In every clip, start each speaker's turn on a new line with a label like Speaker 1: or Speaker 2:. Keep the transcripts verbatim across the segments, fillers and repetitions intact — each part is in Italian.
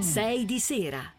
Speaker 1: sei di sera.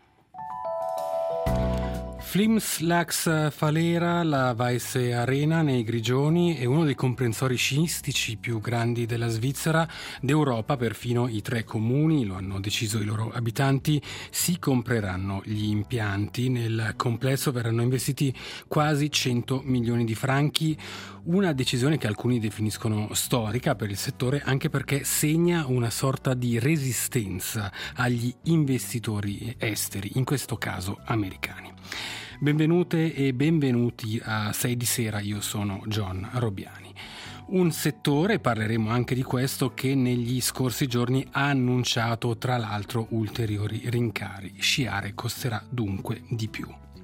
Speaker 2: Flims Laax Falera, la Weisse Arena nei Grigioni, è uno dei comprensori sciistici più grandi della Svizzera, d'Europa. Perfino i tre comuni, lo hanno deciso i loro abitanti, si compreranno gli impianti. Nel complesso verranno investiti quasi cento milioni di franchi, una decisione che alcuni definiscono storica per il settore, anche perché segna una sorta di resistenza agli investitori esteri, in questo caso americani. Benvenute e benvenuti a sei di sera, io sono John Robbiani. Un settore, parleremo anche di questo, che negli scorsi giorni ha annunciato tra l'altro ulteriori rincari. Sciare costerà dunque di più.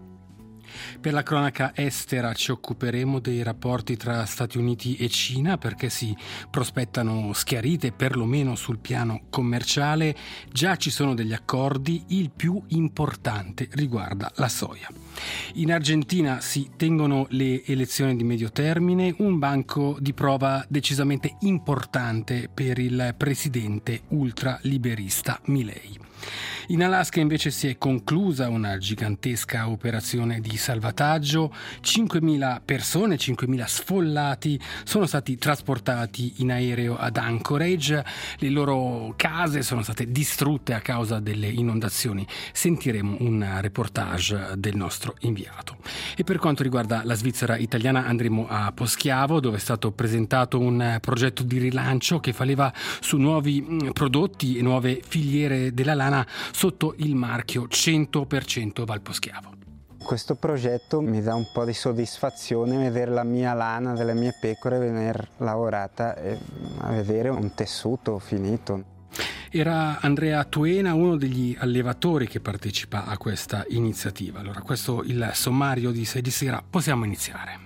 Speaker 2: Per la cronaca estera ci occuperemo dei rapporti tra Stati Uniti e Cina, perché si prospettano schiarite perlomeno sul piano commerciale. Già ci sono degli accordi, il più importante riguarda la soia. In Argentina si tengono le elezioni di medio termine, un banco di prova decisamente importante per il presidente ultraliberista Milei. In Alaska invece si è conclusa una gigantesca operazione di salvataggio. cinquemila persone, cinquemila sfollati sono stati trasportati in aereo ad Anchorage. Le loro case sono state distrutte a causa delle inondazioni. Sentiremo un reportage del nostro inviato. E per quanto riguarda la Svizzera italiana andremo a Poschiavo, dove è stato presentato un progetto di rilancio che fa leva su nuovi prodotti e nuove filiere della lana sotto il marchio cento per cento Valposchiavo.
Speaker 3: Questo progetto mi dà un po' di soddisfazione vedere la mia lana delle mie pecore venire lavorata e a vedere un tessuto finito.
Speaker 2: Era Andrea Tuena, uno degli allevatori che partecipa a questa iniziativa. Allora, questo è il sommario di sei di sera, possiamo iniziare.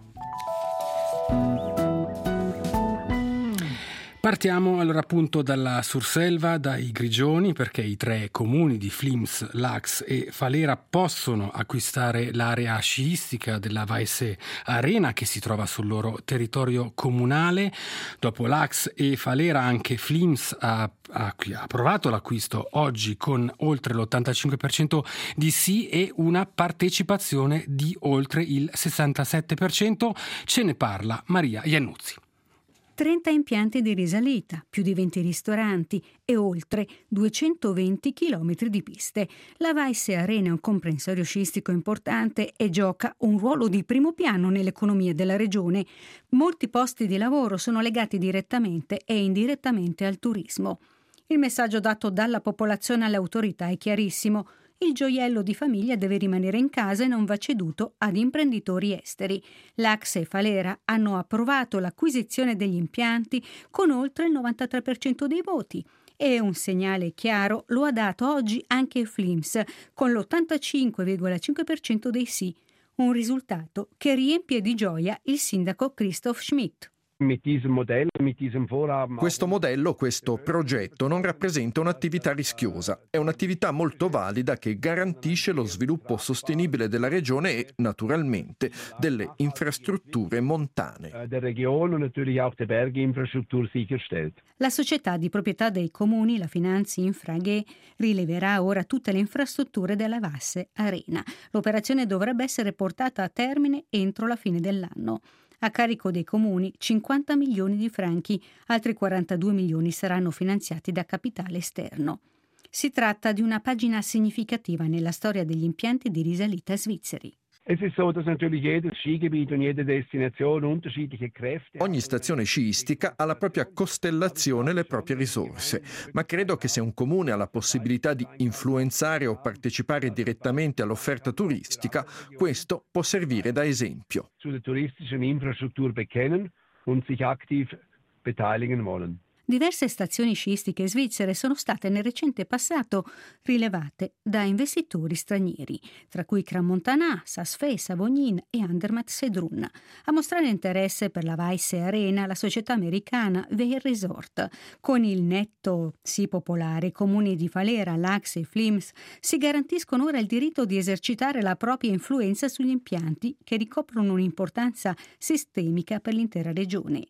Speaker 2: Partiamo allora appunto dalla Surselva, dai Grigioni, perché i tre comuni di Flims, Laax e Falera possono acquistare l'area sciistica della Weisse Arena che si trova sul loro territorio comunale. Dopo Laax e Falera anche Flims ha, ha approvato l'acquisto oggi con oltre l'ottantacinque per cento di sì e una partecipazione di oltre il sessantasette per cento. Ce ne parla Maria Iannuzzi.
Speaker 4: trenta impianti di risalita, più di venti ristoranti e oltre duecentoventi chilometri di piste. La Weisse Arena è un comprensorio sciistico importante e gioca un ruolo di primo piano nell'economia della regione. Molti posti di lavoro sono legati direttamente e indirettamente al turismo. Il messaggio dato dalla popolazione alle autorità è chiarissimo. Il gioiello di famiglia deve rimanere in casa e non va ceduto ad imprenditori esteri. Laax e Falera hanno approvato l'acquisizione degli impianti con oltre il novantatré per cento dei voti e un segnale chiaro lo ha dato oggi anche Flims con l'ottantacinque virgola cinque per cento dei sì, un risultato che riempie di gioia il sindaco Christoph Schmidt.
Speaker 5: Questo modello, questo progetto non rappresenta un'attività rischiosa, è un'attività molto valida che garantisce lo sviluppo sostenibile della regione e, naturalmente, delle infrastrutture montane.
Speaker 4: La società di proprietà dei comuni, la Finanzi Infra A G, rileverà ora tutte le infrastrutture della Weisse Arena. L'operazione dovrebbe essere portata a termine entro la fine dell'anno. A carico dei comuni cinquanta milioni di franchi, altri quarantadue milioni saranno finanziati da capitale esterno. Si tratta di una pagina significativa nella storia degli impianti di risalita svizzeri.
Speaker 5: Ogni stazione sciistica ha la propria costellazione e le proprie risorse, ma credo che se un comune ha la possibilità di influenzare o partecipare direttamente all'offerta turistica, questo può servire da esempio.
Speaker 4: Diverse stazioni sciistiche svizzere sono state nel recente passato rilevate da investitori stranieri, tra cui Crans-Montana, Saas-Fee, Savognin e Andermatt-Sedrun. A mostrare interesse per la Weisse Arena la società americana Vail Resort. Con il netto sì popolare, i comuni di Falera, Laax e Flims si garantiscono ora il diritto di esercitare la propria influenza sugli impianti che ricoprono un'importanza sistemica per l'intera regione.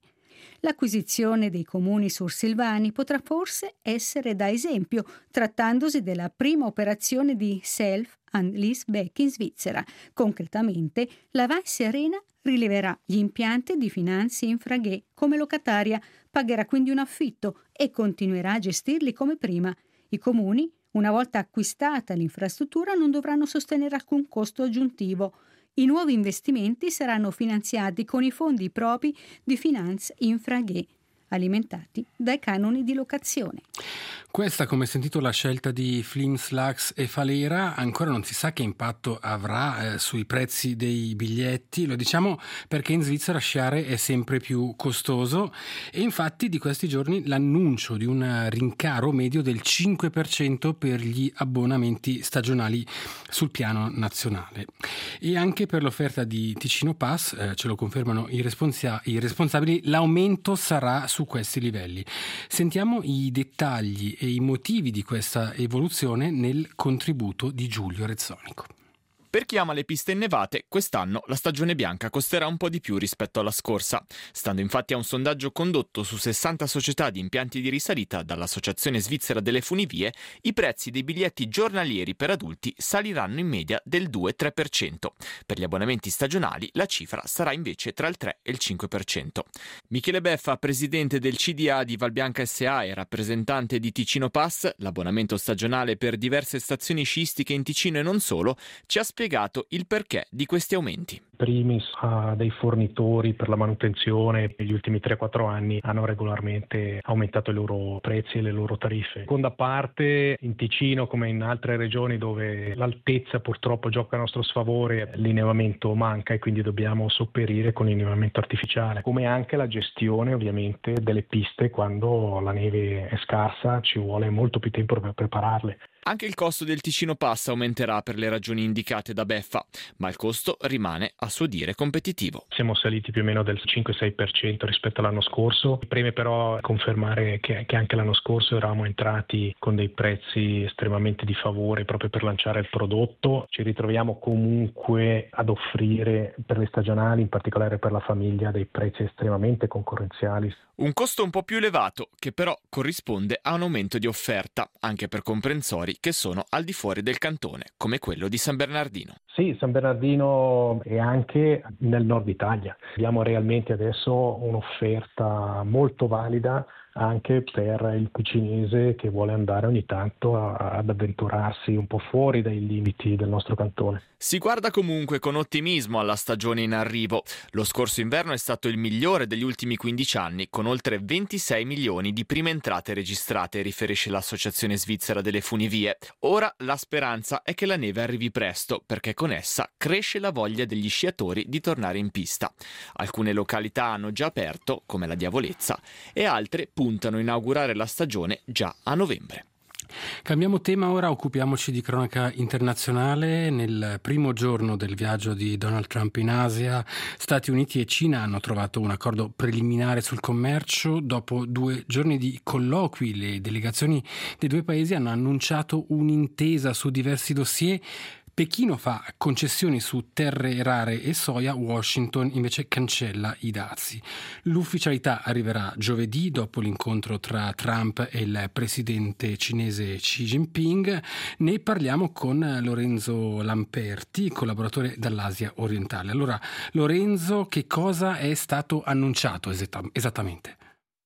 Speaker 4: L'acquisizione dei comuni sursilvani potrà forse essere da esempio, trattandosi della prima operazione di Self and Leaseback in Svizzera. Concretamente, la Weisse Arena rileverà gli impianti di Finanzi Infraghe come locataria, pagherà quindi un affitto e continuerà a gestirli come prima. I comuni, una volta acquistata l'infrastruttura, non dovranno sostenere alcun costo aggiuntivo. I nuovi investimenti saranno finanziati con i fondi propri di Finanz Infraghe, alimentati dai canoni di locazione.
Speaker 2: Questa, come sentito, la scelta di Flims, Lux e Falera. Ancora non si sa che impatto avrà eh, sui prezzi dei biglietti. Lo diciamo perché in Svizzera sciare è sempre più costoso e infatti di questi giorni l'annuncio di un rincaro medio del cinque per cento per gli abbonamenti stagionali sul piano nazionale. E anche per l'offerta di Ticino Pass, eh, ce lo confermano i, responsa- i responsabili, l'aumento sarà su questi livelli. Sentiamo i dettagli e i motivi di questa evoluzione nel contributo di Giulio Rezzonico.
Speaker 1: Per chi ama le piste innevate, quest'anno la stagione bianca costerà un po' di più rispetto alla scorsa. Stando infatti a un sondaggio condotto su sessanta società di impianti di risalita dall'Associazione Svizzera delle Funivie, i prezzi dei biglietti giornalieri per adulti saliranno in media del due tre per cento. Per gli abbonamenti stagionali la cifra sarà invece tra il tre e il cinque per cento. Michele Beffa, presidente del C D A di Valbianca S A e rappresentante di Ticino Pass, l'abbonamento stagionale per diverse stazioni sciistiche in Ticino e non solo, ci ha spiegato spiegato il perché di questi aumenti.
Speaker 6: Primis a dei fornitori per la manutenzione negli ultimi tre quattro anni hanno regolarmente aumentato i loro prezzi e le loro tariffe. Seconda parte, in Ticino come in altre regioni dove l'altezza purtroppo gioca a nostro sfavore, l'innevamento manca e quindi dobbiamo sopperire con l'innevamento artificiale, come anche la gestione ovviamente delle piste. Quando la neve è scarsa ci vuole molto più tempo per prepararle.
Speaker 1: Anche il costo del Ticino Pass aumenterà per le ragioni indicate da Beffa, ma il costo rimane a suo dire competitivo.
Speaker 6: Siamo saliti più o meno del cinque sei per cento rispetto all'anno scorso. Preme però confermare che, che anche l'anno scorso eravamo entrati con dei prezzi estremamente di favore proprio per lanciare il prodotto. Ci ritroviamo comunque ad offrire per le stagionali, in particolare per la famiglia, dei prezzi estremamente concorrenziali.
Speaker 1: Un costo un po' più elevato che però corrisponde a un aumento di offerta anche per comprensori che sono al di fuori del cantone, come quello di San Bernardino.
Speaker 6: Sì, San Bernardino e anche nel nord Italia. Abbiamo realmente adesso un'offerta molto valida anche per il ticinese che vuole andare ogni tanto a, ad avventurarsi un po' fuori dai limiti del nostro cantone.
Speaker 1: Si guarda comunque con ottimismo alla stagione in arrivo. Lo scorso inverno è stato il migliore degli ultimi quindici anni, con oltre ventisei milioni di prime entrate registrate, riferisce l'Associazione Svizzera delle Funivie. Ora la speranza è che la neve arrivi presto, perché con essa cresce la voglia degli sciatori di tornare in pista. Alcune località hanno già aperto, come la Diavolezza, e altre puntano a inaugurare la stagione già a novembre.
Speaker 2: Cambiamo tema ora, occupiamoci di cronaca internazionale. Nel primo giorno del viaggio di Donald Trump in Asia, Stati Uniti e Cina hanno trovato un accordo preliminare sul commercio. Dopo due giorni di colloqui, le delegazioni dei due paesi hanno annunciato un'intesa su diversi dossier. Pechino fa concessioni su terre rare e soia, Washington invece cancella i dazi. L'ufficialità arriverà giovedì dopo l'incontro tra Trump e il presidente cinese Xi Jinping. Ne parliamo con Lorenzo Lamperti, collaboratore dall'Asia orientale. Allora, Lorenzo, che cosa è stato annunciato esattamente?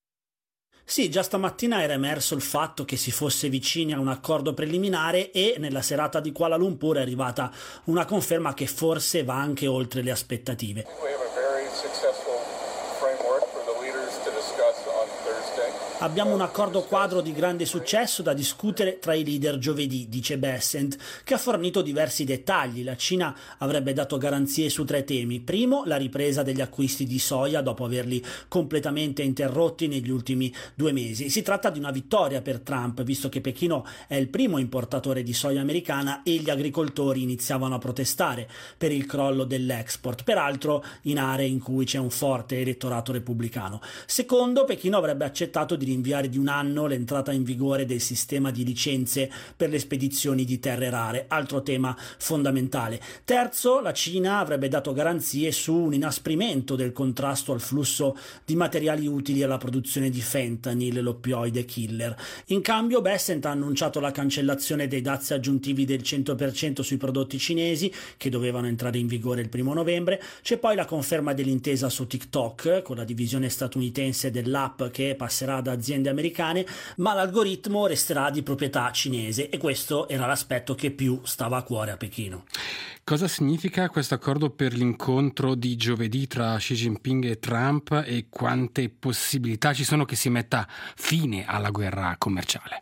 Speaker 7: Sì, già stamattina era emerso il fatto che si fosse vicini a un accordo preliminare e nella serata di Kuala Lumpur è arrivata una conferma che forse va anche oltre le aspettative. Abbiamo un accordo quadro di grande successo da discutere tra i leader giovedì, dice Bessent, che ha fornito diversi dettagli. La Cina avrebbe dato garanzie su tre temi. Primo, la ripresa degli acquisti di soia dopo averli completamente interrotti negli ultimi due mesi. Si tratta di una vittoria per Trump, visto che Pechino è il primo importatore di soia americana e gli agricoltori iniziavano a protestare per il crollo dell'export, peraltro in aree in cui c'è un forte elettorato repubblicano. Secondo, Pechino avrebbe accettato di rinviare di un anno l'entrata in vigore del sistema di licenze per le spedizioni di terre rare, altro tema fondamentale. Terzo, la Cina avrebbe dato garanzie su un inasprimento del contrasto al flusso di materiali utili alla produzione di fentanyl, l'oppioide killer. In cambio, Bessent ha annunciato la cancellazione dei dazi aggiuntivi del cento per cento sui prodotti cinesi, che dovevano entrare in vigore il primo novembre. C'è poi la conferma dell'intesa su TikTok, con la divisione statunitense dell'app che passerà ad aziende americane, ma l'algoritmo resterà di proprietà cinese, e questo era l'aspetto che più stava a cuore a Pechino.
Speaker 2: Cosa significa questo accordo per l'incontro di giovedì tra Xi Jinping e Trump, e quante possibilità ci sono che si metta fine alla guerra commerciale?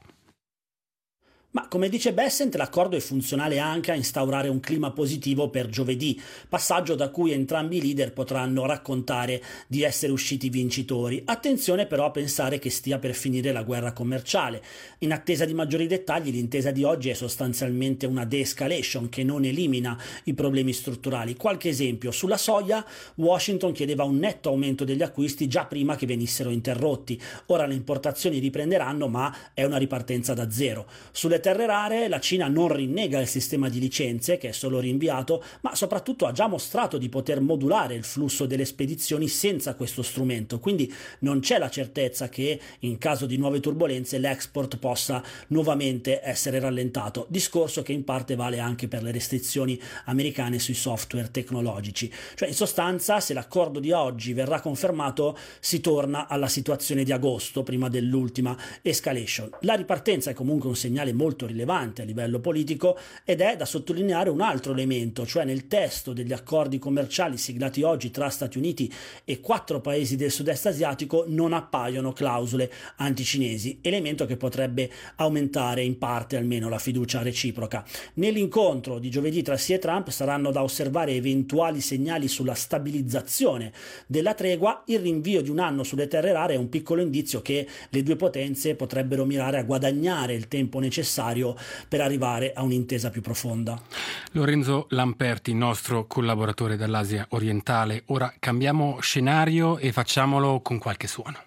Speaker 7: Ma come dice Bessent, l'accordo è funzionale anche a instaurare un clima positivo per giovedì, passaggio da cui entrambi i leader potranno raccontare di essere usciti vincitori. Attenzione però a pensare che stia per finire la guerra commerciale. In attesa di maggiori dettagli, l'intesa di oggi è sostanzialmente una de-escalation che non elimina i problemi strutturali. Qualche esempio: sulla soia Washington chiedeva un netto aumento degli acquisti già prima che venissero interrotti. Ora le importazioni riprenderanno, ma è una ripartenza da zero. Sulle terre rare la Cina non rinnega il sistema di licenze, che è solo rinviato, ma soprattutto ha già mostrato di poter modulare il flusso delle spedizioni senza questo strumento, quindi non c'è la certezza che in caso di nuove turbolenze l'export possa nuovamente essere rallentato, discorso che in parte vale anche per le restrizioni americane sui software tecnologici. Cioè, in sostanza, se l'accordo di oggi verrà confermato, si torna alla situazione di agosto, prima dell'ultima escalation. La ripartenza è comunque un segnale molto rilevante a livello politico, ed è da sottolineare un altro elemento, cioè nel testo degli accordi commerciali siglati oggi tra Stati Uniti e quattro paesi del sud-est asiatico non appaiono clausole anticinesi, elemento che potrebbe aumentare in parte almeno la fiducia reciproca. Nell'incontro di giovedì tra Xi e Trump saranno da osservare eventuali segnali sulla stabilizzazione della tregua. Il rinvio di un anno sulle terre rare è un piccolo indizio che le due potenze potrebbero mirare a guadagnare il tempo necessario per arrivare a un'intesa più profonda.
Speaker 2: Lorenzo Lamperti, nostro collaboratore dall'Asia orientale. Ora cambiamo scenario e facciamolo con qualche suono.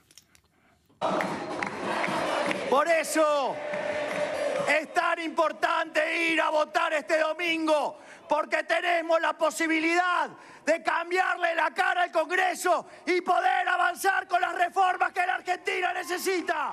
Speaker 8: Por eso es tan importante ir a votar este domingo, porque tenemos la posibilidad de cambiarle la cara al Congreso y poder avanzar con las reformas que la Argentina necesita.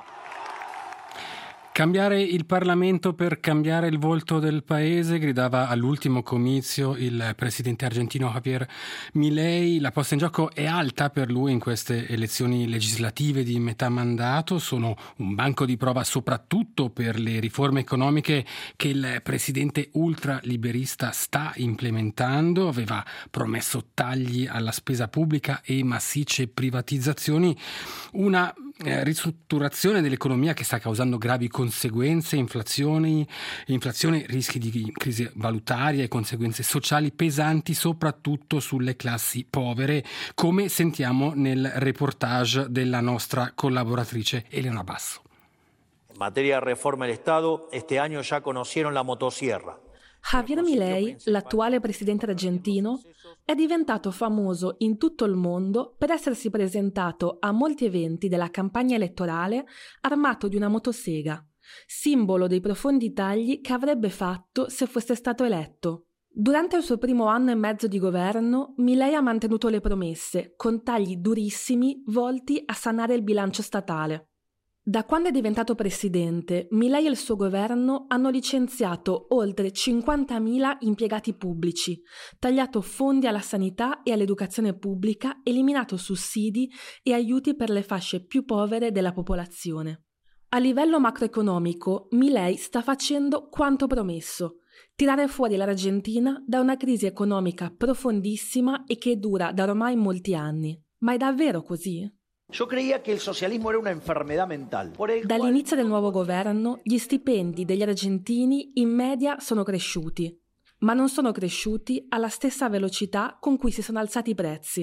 Speaker 2: Cambiare il Parlamento per cambiare il volto del paese, gridava all'ultimo comizio il presidente argentino Javier Milei. La posta in gioco è alta per lui in queste elezioni legislative di metà mandato. Sono un banco di prova soprattutto per le riforme economiche che il presidente ultraliberista sta implementando. Aveva promesso tagli alla spesa pubblica e massicce privatizzazioni, una eh, ristrutturazione dell'economia che sta causando gravi conseguenze, inflazioni, inflazione, rischi di crisi valutaria e conseguenze sociali pesanti soprattutto sulle classi povere, come sentiamo nel reportage della nostra collaboratrice Elena Basso.
Speaker 9: En materia de reforma del Estado, este año ya conocieron la motosierra.
Speaker 10: Javier Milei, l'attuale presidente argentino, è diventato famoso in tutto il mondo per essersi presentato a molti eventi della campagna elettorale armato di una motosega, simbolo dei profondi tagli che avrebbe fatto se fosse stato eletto. Durante il suo primo anno e mezzo di governo, Milei ha mantenuto le promesse, con tagli durissimi volti a sanare il bilancio statale. Da quando è diventato presidente, Milei e il suo governo hanno licenziato oltre cinquantamila impiegati pubblici, tagliato fondi alla sanità e all'educazione pubblica, eliminato sussidi e aiuti per le fasce più povere della popolazione. A livello macroeconomico, Milei sta facendo quanto promesso: tirare fuori l'Argentina da una crisi economica profondissima e che dura da ormai molti anni. Ma è davvero così?
Speaker 8: Yo creía que el socialismo era una enfermedad mental.
Speaker 10: Dall'inizio del nuovo governo, gli stipendi degli argentini in media sono cresciuti, ma non sono cresciuti alla stessa velocità con cui si sono alzati i prezzi.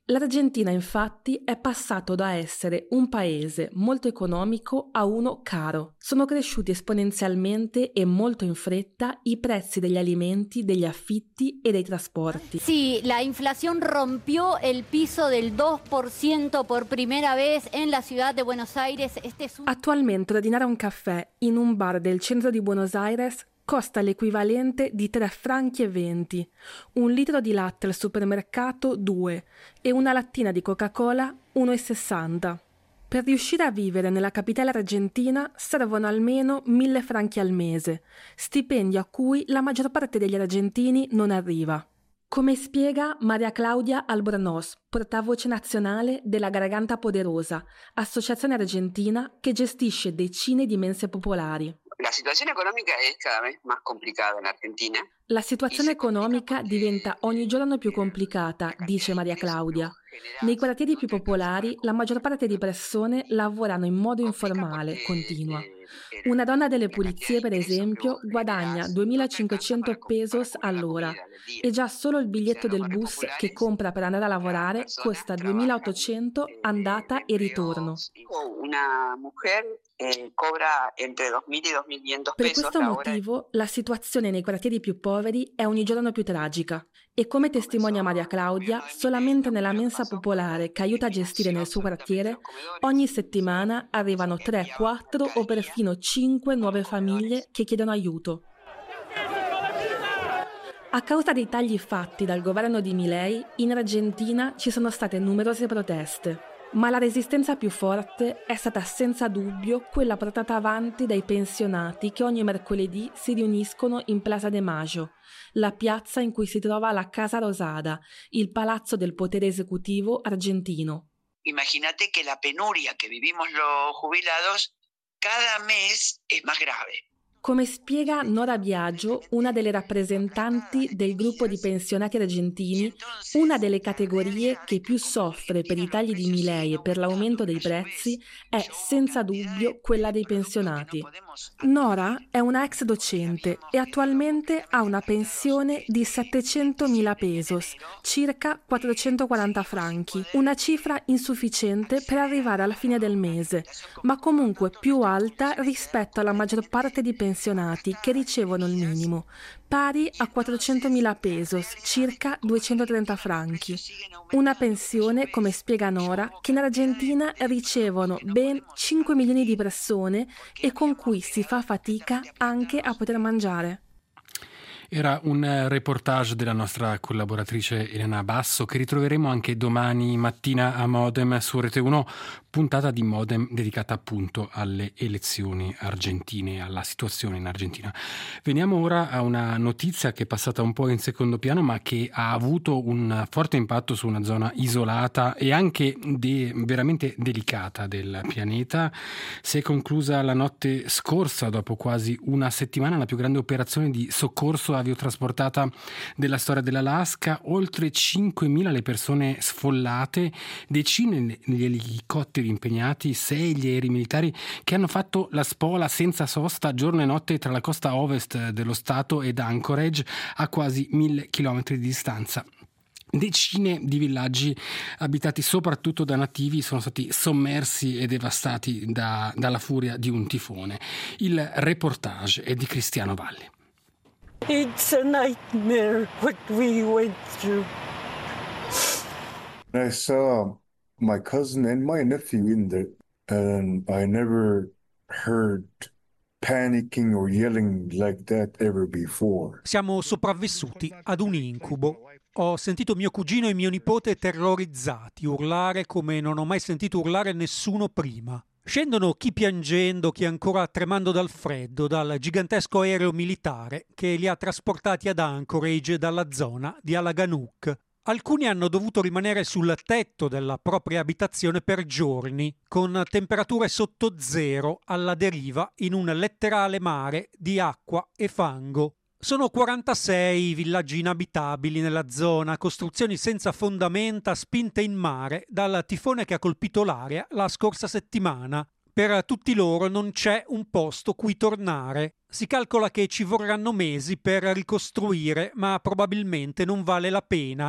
Speaker 10: L'Argentina infatti è passato da essere un paese molto economico a uno caro. Sono cresciuti esponenzialmente e molto in fretta i prezzi degli alimenti, degli affitti e dei trasporti.
Speaker 11: Sì, la inflación rompió el piso del dos por ciento por primera vez en la ciudad de Buenos Aires. Este es un...
Speaker 10: Attualmente ordinare un caffè in un bar del centro di Buenos Aires costa l'equivalente di tre franchi e venti, un litro di latte al supermercato due e una lattina di Coca-Cola uno e sessanta. Per riuscire a vivere nella capitale argentina servono almeno mille franchi al mese, stipendio a cui la maggior parte degli argentini non arriva. Come spiega Maria Claudia Albornoz, portavoce nazionale della Garganta Poderosa, associazione argentina che gestisce decine di mense popolari.
Speaker 12: La situazione economica è cada vez más complicata in Argentina.
Speaker 10: La situazione economica diventa ogni giorno più complicata, dice Maria Claudia. Nei quartieri più popolari la maggior parte di persone lavorano in modo informale, continua. Una donna delle pulizie, per esempio, guadagna duemilacinquecento pesos all'ora e già solo il biglietto del bus che compra per andare a lavorare costa duemilaottocento andata e ritorno.
Speaker 12: Una mujer eh, cobra entre duemila y duemilaquinientos
Speaker 10: Per
Speaker 12: pesos.
Speaker 10: questo motivo la situazione nei quartieri più poveri è ogni giorno più tragica e, come testimonia Maria Claudia, solamente nella mensa popolare che aiuta a gestire nel suo quartiere ogni settimana arrivano tre, quattro o perfino cinque nuove famiglie che chiedono aiuto. A causa dei tagli fatti dal governo di Milei, in Argentina ci sono state numerose proteste. Ma la resistenza più forte è stata senza dubbio quella portata avanti dai pensionati che ogni mercoledì si riuniscono in Plaza de Mayo, la piazza in cui si trova la Casa Rosada, il palazzo del potere esecutivo argentino.
Speaker 12: Imagínate que la penuria que vivimos los jubilados cada mes es más grave.
Speaker 10: Come spiega Nora Biagio, una delle rappresentanti del gruppo di pensionati argentini, una delle categorie che più soffre per i tagli di Milei e per l'aumento dei prezzi è senza dubbio quella dei pensionati. Nora è una ex docente e attualmente ha una pensione di settecentomila pesos, circa quattrocentoquaranta franchi, una cifra insufficiente per arrivare alla fine del mese, ma comunque più alta rispetto alla maggior parte di pensionati che ricevono il minimo, pari a quattrocentomila pesos, circa duecentotrenta franchi. Una pensione, come spiega Nora, che in Argentina ricevono ben cinque milioni di persone e con cui si fa fatica anche a poter mangiare.
Speaker 2: Era un reportage della nostra collaboratrice Elena Basso che ritroveremo anche domani mattina a Modem su Rete uno, puntata di Modem dedicata appunto alle elezioni argentine, alla situazione in Argentina. Veniamo ora a una notizia che è passata un po' in secondo piano ma che ha avuto un forte impatto su una zona isolata e anche de- veramente delicata del pianeta. Si è conclusa la notte scorsa, dopo quasi una settimana, la più grande operazione di soccorso aviotrasportata della storia dell'Alaska. Oltre cinquemila le persone sfollate, decine gli elicotteri impegnati, sei gli aerei militari che hanno fatto la spola senza sosta giorno e notte tra la costa ovest dello stato ed Anchorage, a quasi mille chilometri di distanza. Decine di villaggi abitati soprattutto da nativi sono stati sommersi e devastati da, dalla furia di un tifone. Il reportage è di Cristiano Valli.
Speaker 13: It's a nightmare what we went through.
Speaker 14: I saw my cousin and my nephew in there, and I never heard panicking or yelling like that ever before.
Speaker 15: Siamo sopravvissuti ad un incubo. Ho sentito mio cugino e mio nipote terrorizzati, urlare come non ho mai sentito urlare nessuno prima. Scendono chi piangendo, chi ancora tremando dal freddo, dal gigantesco aereo militare che li ha trasportati ad Anchorage dalla zona di Alaganook. Alcuni hanno dovuto rimanere sul tetto della propria abitazione per giorni, con temperature sotto zero alla deriva in un letterale mare di acqua e fango. Sono quarantasei i villaggi inabitabili nella zona, costruzioni senza fondamenta spinte in mare dal tifone che ha colpito l'area la scorsa settimana. Per tutti loro non c'è un posto cui tornare. Si calcola che ci vorranno mesi per ricostruire, ma probabilmente non vale la pena.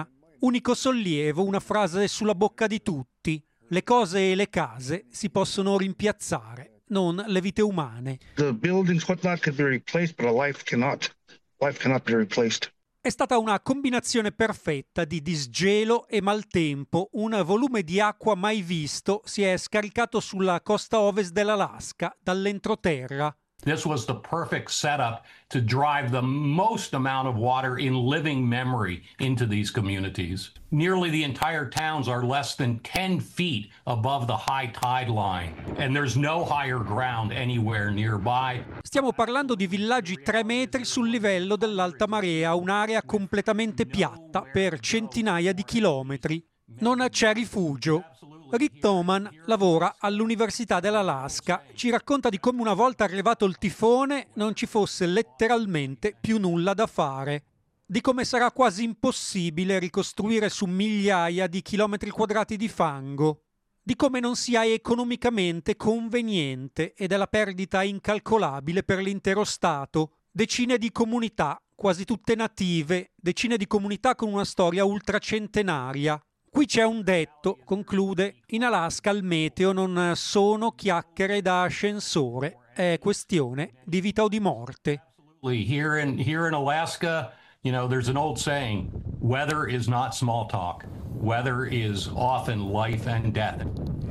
Speaker 15: Unico sollievo, una frase sulla bocca di tutti. Le cose e le case si possono rimpiazzare, non le vite umane.
Speaker 16: The buildings, whatnot, could be replaced, but a life cannot. Life cannot be replaced.
Speaker 15: È stata una combinazione perfetta di disgelo e maltempo. Un volume di acqua mai visto si è scaricato sulla costa ovest dell'Alaska dall'entroterra.
Speaker 17: This was the perfect setup to drive the most amount of water in living memory into these communities. Nearly the entire towns are less than ten feet above the high tide line, and there's no higher ground anywhere nearby.
Speaker 15: Stiamo parlando di villaggi tre metri sul livello dell'alta marea, un'area completamente piatta per centinaia di chilometri. Non c'è rifugio. Rick Thoman lavora all'Università dell'Alaska. Ci racconta di come una volta arrivato il tifone non ci fosse letteralmente più nulla da fare. Di come sarà quasi impossibile ricostruire su migliaia di chilometri quadrati di fango. Di come non sia economicamente conveniente e della perdita incalcolabile per l'intero Stato. Decine di comunità, quasi tutte native, decine di comunità con una storia ultracentenaria. Qui c'è un detto, conclude, in Alaska il meteo non sono chiacchiere da ascensore, è questione di vita o di morte.
Speaker 17: Here in, here in Alaska, you know, there's an old saying, weather is not small talk. Weather is often life and death.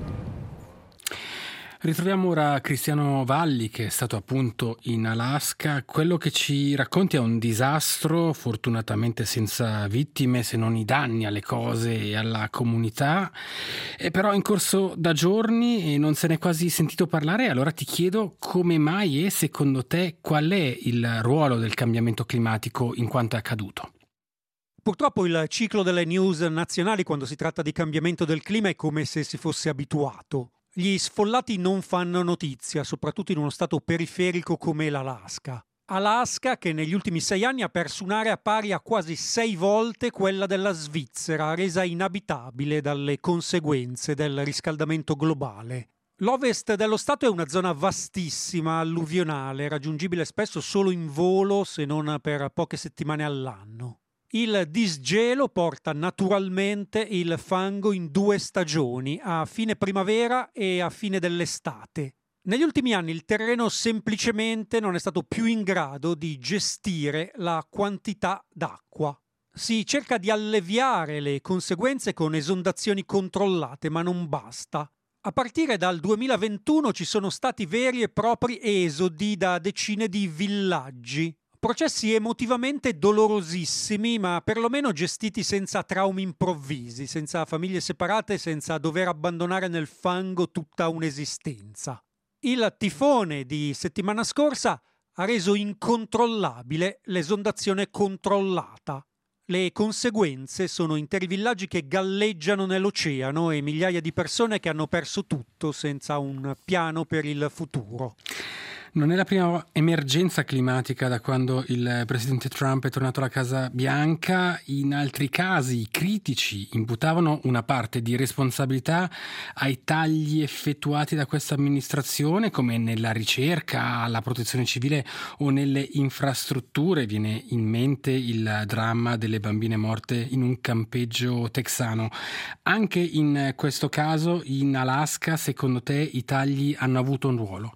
Speaker 2: Ritroviamo ora Cristiano Valli, che è stato appunto in Alaska. Quello che ci racconti è un disastro, fortunatamente senza vittime, se non i danni alle cose e alla comunità, è però in corso da giorni e non se n'è quasi sentito parlare. Allora ti chiedo come mai e secondo te qual è il ruolo del cambiamento climatico in quanto è accaduto?
Speaker 15: Purtroppo il ciclo delle news nazionali quando si tratta di cambiamento del clima è come se si fosse abituato. Gli sfollati non fanno notizia, soprattutto in uno stato periferico come l'Alaska. Alaska che negli ultimi sei anni ha perso un'area pari a quasi sei volte quella della Svizzera, resa inabitabile dalle conseguenze del riscaldamento globale. L'ovest dello stato è una zona vastissima, alluvionale, raggiungibile spesso solo in volo se non per poche settimane all'anno. Il disgelo porta naturalmente il fango in due stagioni, a fine primavera e a fine dell'estate. Negli ultimi anni il terreno semplicemente non è stato più in grado di gestire la quantità d'acqua. Si cerca di alleviare le conseguenze con esondazioni controllate, ma non basta. A partire dal duemilaventuno ci sono stati veri e propri esodi da decine di villaggi. Processi emotivamente dolorosissimi, ma perlomeno gestiti senza traumi improvvisi, senza famiglie separate, senza dover abbandonare nel fango tutta un'esistenza. Il tifone di settimana scorsa ha reso incontrollabile l'esondazione controllata. Le conseguenze sono interi villaggi che galleggiano nell'oceano e migliaia di persone che hanno perso tutto senza un piano per il futuro.
Speaker 2: Non è la prima emergenza climatica da quando il presidente Trump è tornato alla Casa Bianca. In altri casi critici imputavano una parte di responsabilità ai tagli effettuati da questa amministrazione, come nella ricerca, la protezione civile o nelle infrastrutture. Viene in mente il dramma delle bambine morte in un campeggio texano. Anche in questo caso, in Alaska, secondo te i tagli hanno avuto un ruolo?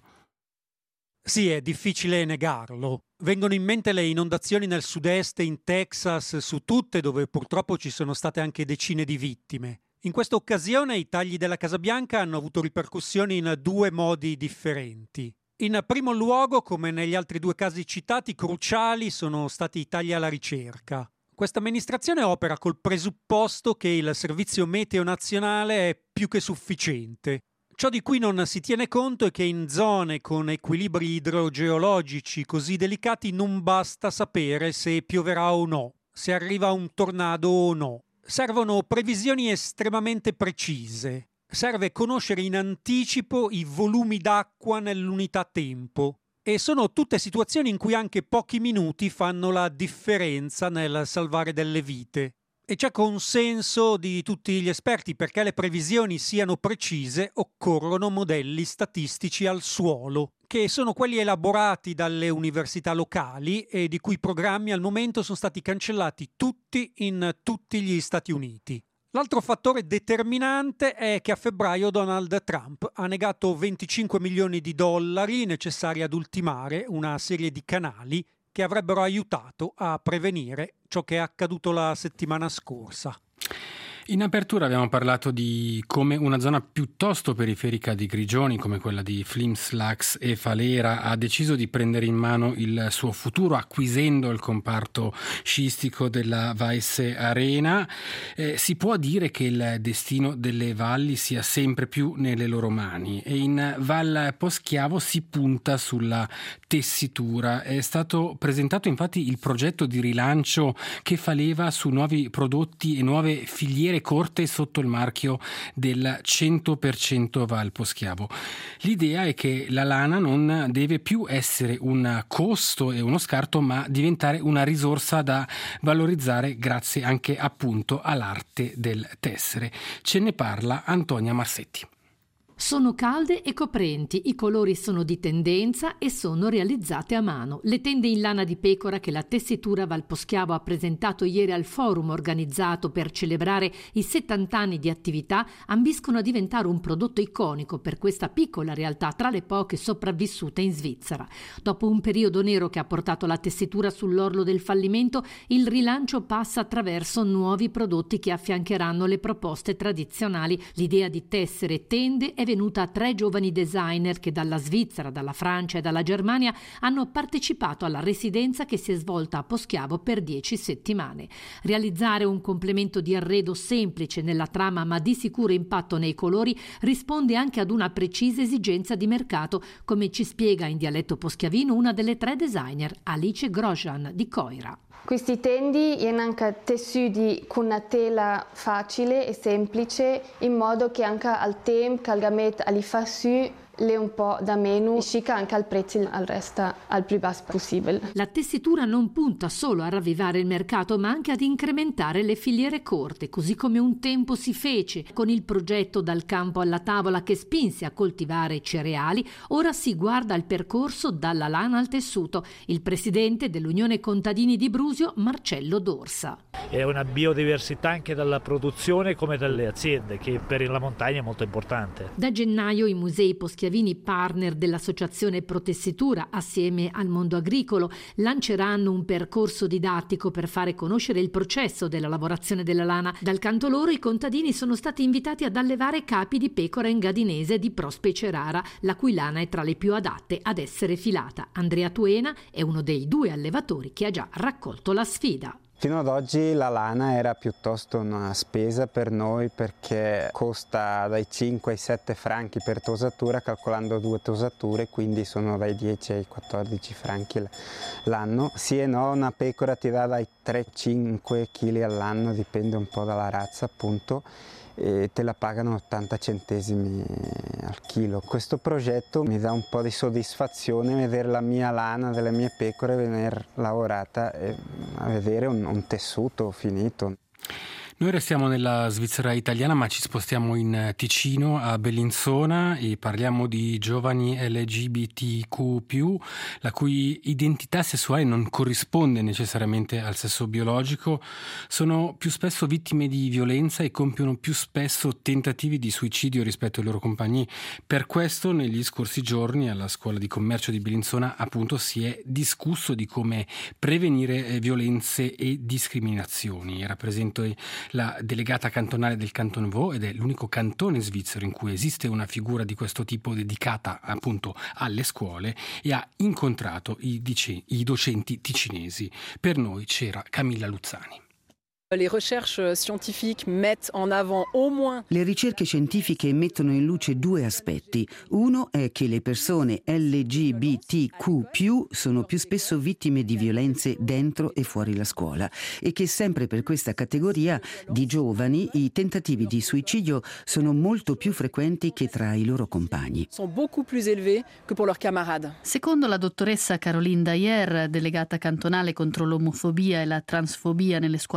Speaker 15: Sì, è difficile negarlo. Vengono in mente le inondazioni nel sud-est, in Texas, su tutte, dove purtroppo ci sono state anche decine di vittime. In questa occasione i tagli della Casa Bianca hanno avuto ripercussioni in due modi differenti. In primo luogo, come negli altri due casi citati, cruciali sono stati i tagli alla ricerca. Questa amministrazione opera col presupposto che il servizio meteo nazionale è più che sufficiente. Ciò di cui non si tiene conto è che in zone con equilibri idrogeologici così delicati non basta sapere se pioverà o no, se arriva un tornado o no. Servono previsioni estremamente precise. Serve conoscere in anticipo i volumi d'acqua nell'unità tempo. E sono tutte situazioni in cui anche pochi minuti fanno la differenza nel salvare delle vite. E c'è consenso di tutti gli esperti: perché le previsioni siano precise occorrono modelli statistici al suolo, che sono quelli elaborati dalle università locali e di cui programmi al momento sono stati cancellati tutti in tutti gli Stati Uniti. L'altro fattore determinante è che a febbraio Donald Trump ha negato venticinque milioni di dollari necessari ad ultimare una serie di canali che avrebbero aiutato a prevenire ciò che è accaduto la settimana scorsa.
Speaker 2: In apertura abbiamo parlato di come una zona piuttosto periferica di Grigioni, come quella di Flims, Lax e Falera, ha deciso di prendere in mano il suo futuro acquisendo il comparto sciistico della Weisse Arena. Eh, si può dire che il destino delle valli sia sempre più nelle loro mani e in Val Poschiavo si punta sulla tessitura. È stato presentato infatti il progetto di rilancio che fa leva su nuovi prodotti e nuove filiere corte sotto il marchio del cento per cento Val Poschiavo. L'idea è che la lana non deve più essere un costo e uno scarto, ma diventare una risorsa da valorizzare grazie anche appunto all'arte del tessere. Ce ne parla Antonia Marsetti.
Speaker 18: Sono calde e coprenti, i colori sono di tendenza e sono realizzate a mano. Le tende in lana di pecora che la tessitura Val Poschiavo ha presentato ieri al forum organizzato per celebrare i settanta anni di attività ambiscono a diventare un prodotto iconico per questa piccola realtà tra le poche sopravvissute in Svizzera. Dopo un periodo nero che ha portato la tessitura sull'orlo del fallimento, il rilancio passa attraverso nuovi prodotti che affiancheranno le proposte tradizionali. L'idea di tessere tende è venuta a tre giovani designer che dalla Svizzera, dalla Francia e dalla Germania hanno partecipato alla residenza che si è svolta a Poschiavo per dieci settimane. Realizzare un complemento di arredo semplice nella trama ma di sicuro impatto nei colori risponde anche ad una precisa esigenza di mercato, come ci spiega in dialetto poschiavino una delle tre designer, Alice Grosjean di Coira.
Speaker 19: Questi tendi sono anche tessuti con una tela facile e semplice, in modo che anche al tempo che il met li fa su le un po' da meno, scicca anche al prezzo al resto al più basso possibile.
Speaker 18: La tessitura non punta solo a ravvivare il mercato, ma anche ad incrementare le filiere corte, così come un tempo si fece con il progetto Dal campo alla tavola che spinse a coltivare cereali. Ora si guarda al percorso dalla lana al tessuto. Il presidente dell'Unione Contadini di Brusio, Marcello Dorsa.
Speaker 20: È una biodiversità anche dalla produzione come dalle aziende, che per la montagna è molto importante.
Speaker 18: Da gennaio i musei poschiavini, partner dell'associazione Protessitura assieme al mondo agricolo, lanceranno un percorso didattico per fare conoscere il processo della lavorazione della lana. Dal canto loro i contadini sono stati invitati ad allevare capi di pecora engadinese di Prospe Cerara, la cui lana è tra le più adatte ad essere filata. Andrea Tuena è uno dei due allevatori che ha già raccolto la sfida.
Speaker 3: Fino ad oggi la lana era piuttosto una spesa per noi perché costa dai cinque ai sette franchi per tosatura, calcolando due tosature, quindi sono dai dieci ai quattordici franchi l'anno. Sì e no, una pecora ti dà dai tre cinque chili all'anno, dipende un po' dalla razza appunto, e te la pagano ottanta centesimi al chilo. Questo progetto mi dà un po' di soddisfazione vedere la mia lana delle mie pecore venire lavorata e a vedere un, un tessuto finito.
Speaker 2: Noi restiamo nella Svizzera italiana, ma ci spostiamo in Ticino, a Bellinzona, e parliamo di giovani L G B T Q più, la cui identità sessuale non corrisponde necessariamente al sesso biologico. Sono più spesso vittime di violenza e compiono più spesso tentativi di suicidio rispetto ai loro compagni. Per questo negli scorsi giorni alla Scuola di Commercio di Bellinzona appunto si è discusso di come prevenire violenze e discriminazioni. Rappresento la delegata cantonale del Canton Vaud ed è l'unico cantone svizzero in cui esiste una figura di questo tipo dedicata appunto alle scuole, e ha incontrato i, dice- i docenti ticinesi. Per noi c'era Camilla Luzzani.
Speaker 21: Le ricerche scientifiques mettent en avant au moins.
Speaker 22: Le ricerche scientifiche mettono in luce due aspetti. Uno è che le persone L G B T Q più sono più spesso vittime di violenze dentro e fuori la scuola, e che sempre per questa categoria di giovani i tentativi di suicidio sono molto più frequenti che tra i loro compagni.
Speaker 21: Sont beaucoup plus élevés que pour leurs camarades.
Speaker 23: Secondo la dottoressa Caroline Dayer, delegata cantonale contro l'omofobia e la transfobia nelle scuole vodesi,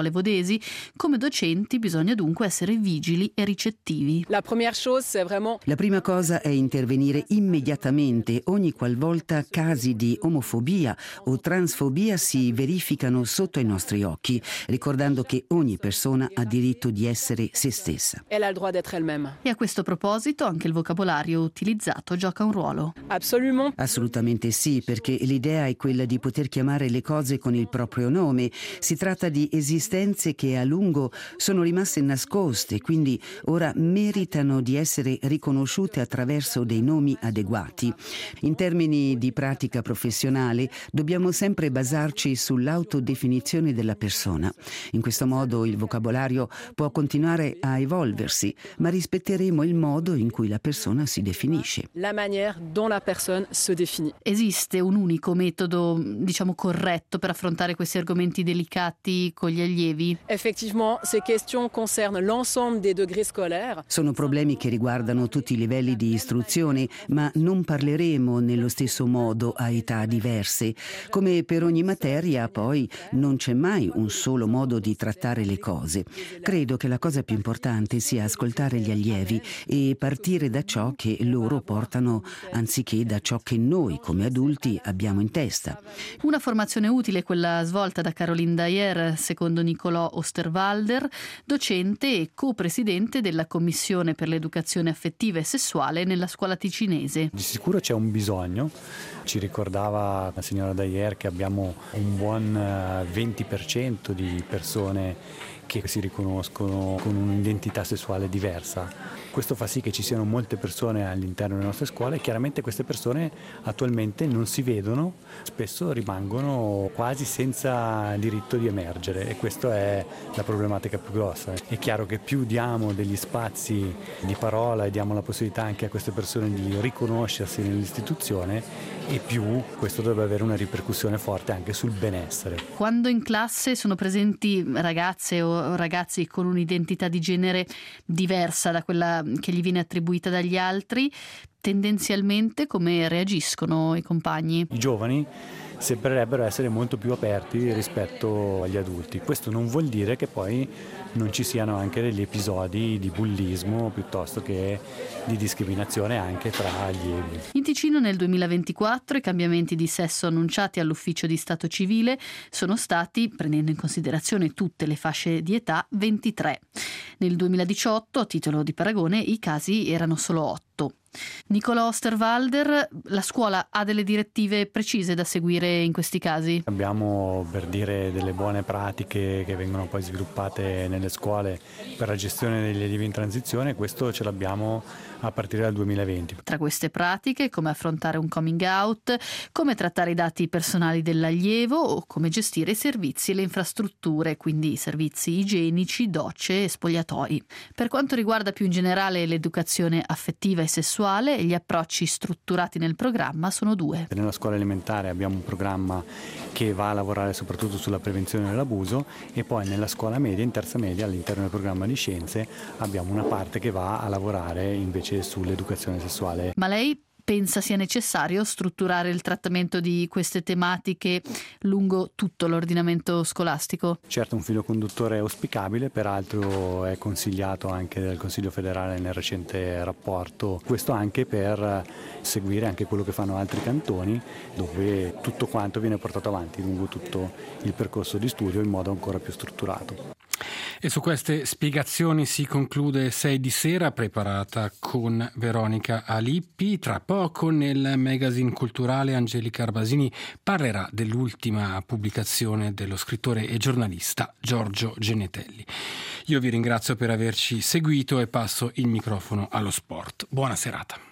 Speaker 4: inglesi. Come docenti bisogna dunque essere vigili e ricettivi.
Speaker 21: La première chose, c'est vraiment...
Speaker 22: La prima cosa è intervenire immediatamente ogni qualvolta casi di omofobia o transfobia si verificano sotto i nostri occhi, ricordando che ogni persona ha diritto di essere se stessa.
Speaker 21: Elle a le droit d'être elle-même.
Speaker 4: E a questo proposito anche il vocabolario utilizzato gioca un ruolo.
Speaker 21: Absolument.
Speaker 22: Assolutamente sì, perché l'idea è quella di poter chiamare le cose con il proprio nome. Si tratta di esistenze che a lungo sono rimaste nascoste, quindi ora meritano di essere riconosciute attraverso dei nomi adeguati. In termini di pratica professionale dobbiamo sempre basarci sull'autodefinizione della persona. In questo modo il vocabolario può continuare a evolversi, ma rispetteremo il modo in cui la persona si definisce.
Speaker 21: La manière dont la personne se définit.
Speaker 4: Esiste un unico metodo, diciamo, corretto per affrontare questi argomenti delicati con gli allievi?
Speaker 21: Effectivement, ces questions concernent l'ensemble des degrés scolaires.
Speaker 22: Sono problemi che riguardano tutti i livelli di istruzione, ma non parleremo nello stesso modo a età diverse. Come per ogni materia, poi, non c'è mai un solo modo di trattare le cose. Credo che la cosa più importante sia ascoltare gli allievi e partire da ciò che loro portano, anziché da ciò che noi come adulti abbiamo in testa.
Speaker 4: Una formazione utile quella svolta da Caroline Dyer, secondo Nicolò Osterwalder, docente e co-presidente della Commissione per l'educazione affettiva e sessuale nella scuola ticinese.
Speaker 5: Di sicuro c'è un bisogno. Ci ricordava la signora Dyer che abbiamo un buon venti per cento di persone che si riconoscono con un'identità sessuale diversa. Questo fa sì che ci siano molte persone all'interno delle nostre scuole e chiaramente queste persone attualmente non si vedono, spesso rimangono quasi senza diritto di emergere e questa è la problematica più grossa. È chiaro che più diamo degli spazi di parola e diamo la possibilità anche a queste persone di riconoscersi nell'istituzione e più questo dovrebbe avere una ripercussione forte anche sul benessere.
Speaker 4: Quando in classe sono presenti ragazze o ragazzi con un'identità di genere diversa da quella che gli viene attribuita dagli altri, tendenzialmente come reagiscono i compagni?
Speaker 5: I giovani sembrerebbero essere molto più aperti rispetto agli adulti. Questo non vuol dire che poi non ci siano anche degli episodi di bullismo piuttosto che di discriminazione anche tra allievi.
Speaker 4: In Ticino nel duemilaventiquattro i cambiamenti di sesso annunciati all'ufficio di stato civile sono stati, prendendo in considerazione tutte le fasce di età, ventitré. Nel duemiladiciotto, a titolo di paragone, i casi erano solo otto. Nicolò Osterwalder, la scuola ha delle direttive precise da seguire in questi casi?
Speaker 5: Abbiamo, per dire, delle buone pratiche che vengono poi sviluppate nelle scuole per la gestione degli allievi in transizione, questo ce l'abbiamo a partire dal duemilaventi.
Speaker 4: Tra queste pratiche, come affrontare un coming out, come trattare i dati personali dell'allievo o come gestire i servizi e le infrastrutture, quindi servizi igienici, docce e spogliatoi. Per quanto riguarda più in generale l'educazione affettiva e sessuale, gli approcci strutturati nel programma sono due.
Speaker 5: Nella scuola elementare abbiamo un programma che va a lavorare soprattutto sulla prevenzione dell'abuso e poi nella scuola media, in terza media, all'interno del programma di scienze abbiamo una parte che va a lavorare invece sull'educazione sessuale.
Speaker 4: Ma lei pensa sia necessario strutturare il trattamento di queste tematiche lungo tutto l'ordinamento scolastico?
Speaker 5: Certo, un filo conduttore è auspicabile, peraltro è consigliato anche dal Consiglio federale nel recente rapporto, questo anche per seguire anche quello che fanno altri cantoni, dove tutto quanto viene portato avanti lungo tutto il percorso di studio in modo ancora più strutturato.
Speaker 2: E su queste spiegazioni si conclude sei di sera, preparata con Veronica Alippi. Tra poco nel magazine culturale Angelica Arbasini parlerà dell'ultima pubblicazione dello scrittore e giornalista Giorgio Genetelli. Io vi ringrazio per averci seguito e passo il microfono allo sport. Buona serata.